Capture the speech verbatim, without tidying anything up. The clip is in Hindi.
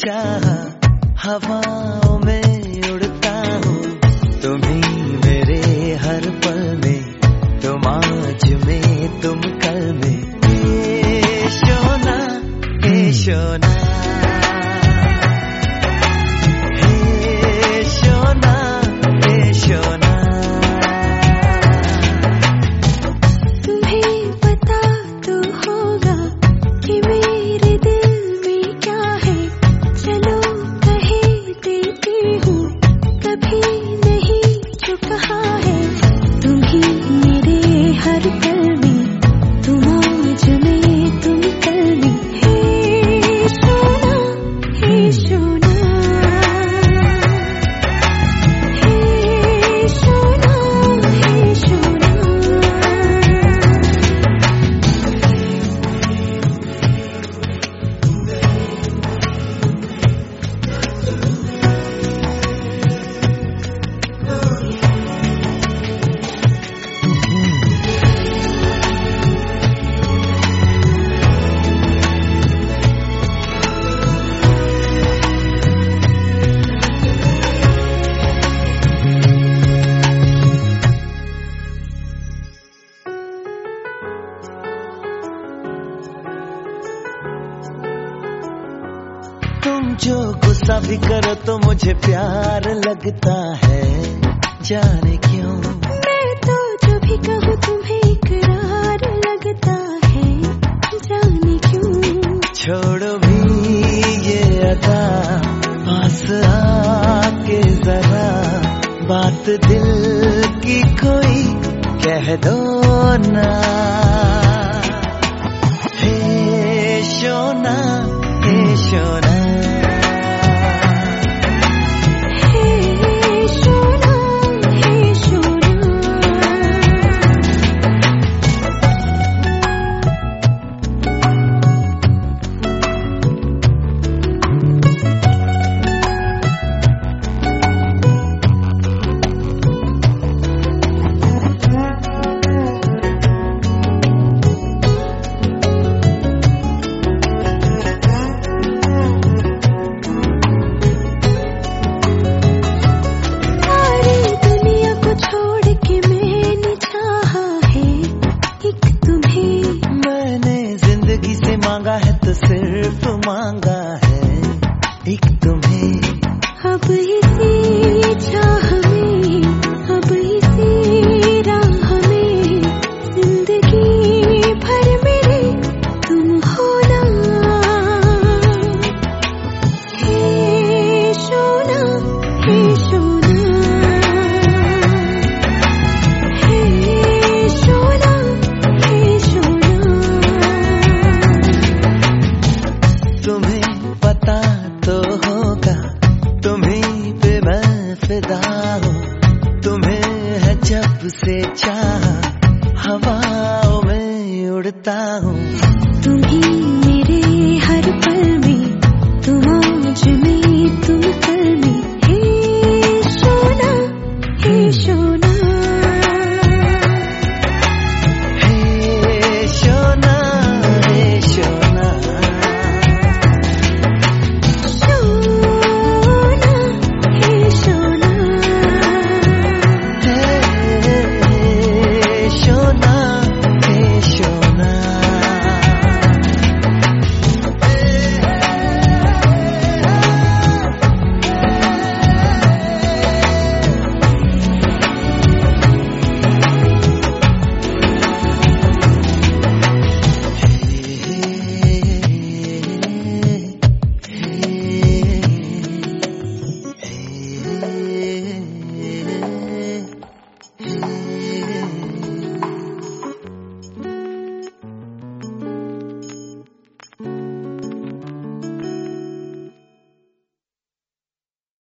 चाहा, हवाओं में उड़ता हूँ, तुम ही मेरे हर पल में, तुम आज में तुम कल में। हे शोना, हे शोना, हे शोना, हे शोना। तुम्हें पता तो होगा कि मेरे दिल में क्या है, चलो कहे देती हूँ, कभी नहीं जो कहा है। तुम ही मेरे हर पल में, तुम आज में तुम कल में। हे सोना, हे सोना, हे सोना, हे सोना। तुम जो गुस्सा भी करो तो मुझे प्यार लगता है, जाने क्यों। मैं तो जो भी कहूँ तुम्हें इकरार लगता है, जाने क्यों। छोड़ो भी ये अदा, पास आके जरा बात दिल की कोई कह दो ना। हे शोना, हे शोना, हे सोना, हे सोना। सारी दुनिया को छोड़ के मैंने चाहा है एक तुम्हें। मैंने जिंदगी से मांगा है तो सिर्फ मांगा है एक तुम्हें। अब इसी चाह